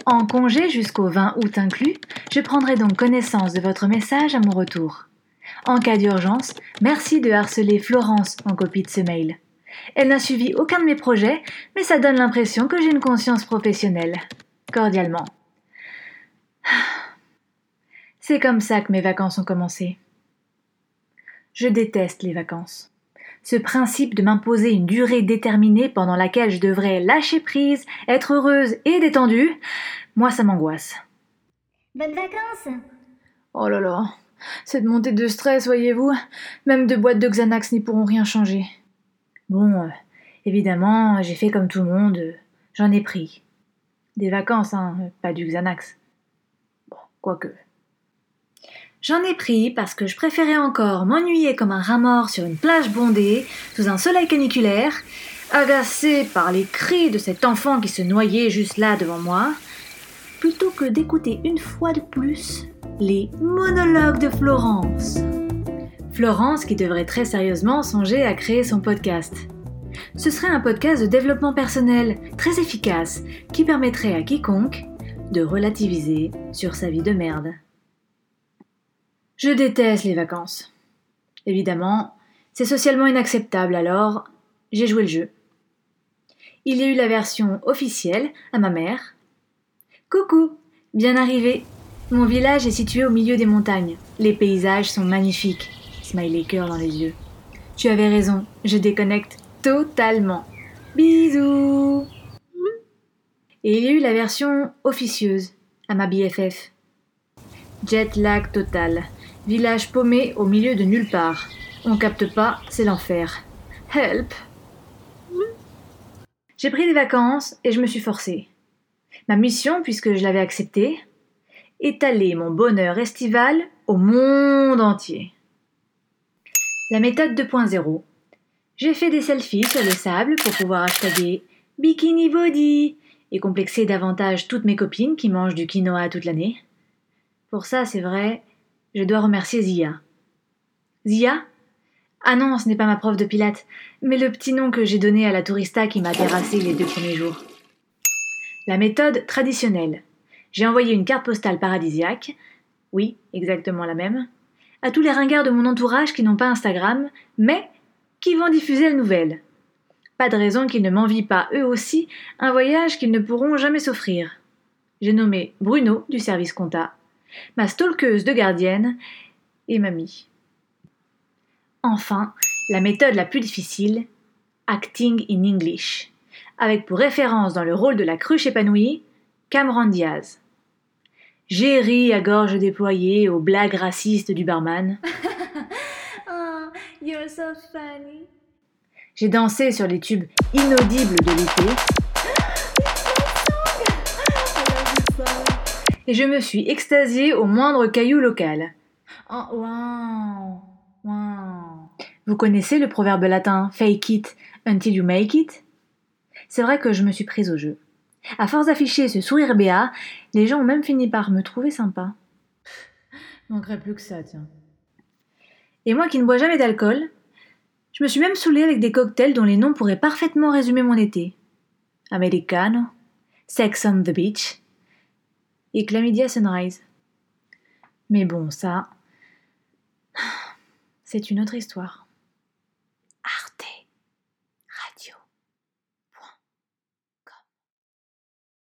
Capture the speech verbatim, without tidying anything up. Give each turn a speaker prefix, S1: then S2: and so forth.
S1: En congé jusqu'au vingt août inclus, je prendrai donc connaissance de votre message à mon retour. En cas d'urgence, merci de harceler Florence en copie de ce mail. Elle n'a suivi aucun de mes projets, mais ça donne l'impression que j'ai une conscience professionnelle. Cordialement. C'est comme ça que mes vacances ont commencé. Je déteste les vacances. Ce principe de m'imposer une durée déterminée pendant laquelle je devrais lâcher prise, être heureuse et détendue, moi ça m'angoisse.
S2: Bonnes vacances!
S1: Oh là là, cette montée de stress, voyez-vous, même deux boîtes de Xanax n'y pourront rien changer. Bon, euh, évidemment, j'ai fait comme tout le monde, euh, j'en ai pris. Des vacances, hein, pas du Xanax. Bon, quoique. J'en ai pris parce que je préférais encore m'ennuyer comme un rat mort sur une plage bondée, sous un soleil caniculaire, agacée par les cris de cet enfant qui se noyait juste là devant moi, plutôt que d'écouter une fois de plus les monologues de Florence. Florence qui devrait très sérieusement songer à créer son podcast. Ce serait un podcast de développement personnel très efficace qui permettrait à quiconque de relativiser sur sa vie de merde. Je déteste les vacances. Évidemment, c'est socialement inacceptable, alors j'ai joué le jeu. Il y a eu la version officielle à ma mère. Coucou, bien arrivé. Mon village est situé au milieu des montagnes. Les paysages sont magnifiques. Smiley cœur dans les yeux. Tu avais raison, je déconnecte totalement. Bisous. Et il y a eu la version officieuse à ma B F F. Jet lag total. Village paumé au milieu de nulle part. On capte pas, c'est l'enfer. Help! J'ai pris des vacances et je me suis forcée. Ma mission, puisque je l'avais acceptée, étaler mon bonheur estival au monde entier. La méthode deux point zéro. J'ai fait des selfies sur le sable pour pouvoir hashtaguer Bikini Body et complexer davantage toutes mes copines qui mangent du quinoa toute l'année. Pour ça, c'est vrai, je dois remercier Zia. Zia ? Ah non, ce n'est pas ma prof de pilates, mais le petit nom que j'ai donné à la tourista qui m'a terrassé les deux premiers jours. La méthode traditionnelle. J'ai envoyé une carte postale paradisiaque, oui, exactement la même, à tous les ringards de mon entourage qui n'ont pas Instagram, mais qui vont diffuser la nouvelle. Pas de raison qu'ils ne m'envient pas eux aussi un voyage qu'ils ne pourront jamais s'offrir. J'ai nommé Bruno du service compta, ma stalkeuse de gardienne et mamie. Enfin, la méthode la plus difficile, acting in English, avec pour référence dans le rôle de la cruche épanouie, Cameron Diaz. J'ai ri à gorge déployée aux blagues racistes du barman.
S2: Oh, you're so funny.
S1: J'ai dansé sur les tubes inaudibles de l'été. Et je me suis extasiée au moindre caillou local. Oh, wow, wow. Vous connaissez le proverbe latin « fake it until you make it » ? C'est vrai que je me suis prise au jeu. À force d'afficher ce sourire béat, les gens ont même fini par me trouver sympa. Manquerait plus que ça, tiens. Et moi qui ne bois jamais d'alcool, je me suis même saoulée avec des cocktails dont les noms pourraient parfaitement résumer mon été. Americano, Sex on the Beach et Chlamydia Sunrise. Mais bon, ça, c'est une autre histoire.